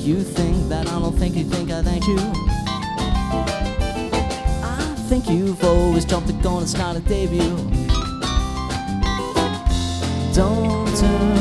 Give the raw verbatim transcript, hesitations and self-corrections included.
You think that I don't think you think I thank you. I think you've always jumped the gun and started a debut. Don't turn